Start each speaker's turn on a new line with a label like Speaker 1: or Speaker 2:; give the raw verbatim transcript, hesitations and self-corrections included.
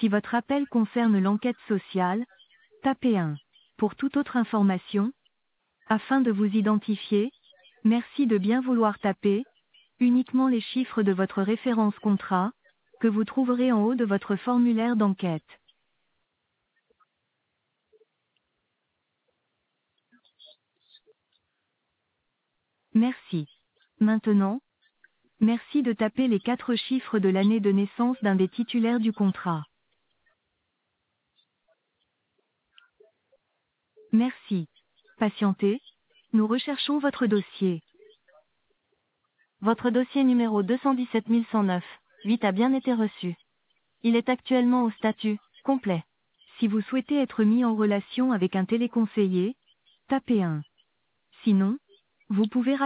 Speaker 1: Si votre appel concerne l'enquête sociale, tapez un. Pour toute autre information, afin de vous identifier, merci de bien vouloir taper uniquement les chiffres de votre référence contrat, que vous trouverez en haut de votre formulaire d'enquête. Merci. Maintenant, merci de taper les quatre chiffres de l'année de naissance d'un des titulaires du contrat. Merci. Patientez, nous recherchons votre dossier. Votre dossier numéro deux cent dix-sept mille cent neuf, huit a bien été reçu. Il est actuellement au statut complet. Si vous souhaitez être mis en relation avec un téléconseiller, tapez un. Sinon, vous pouvez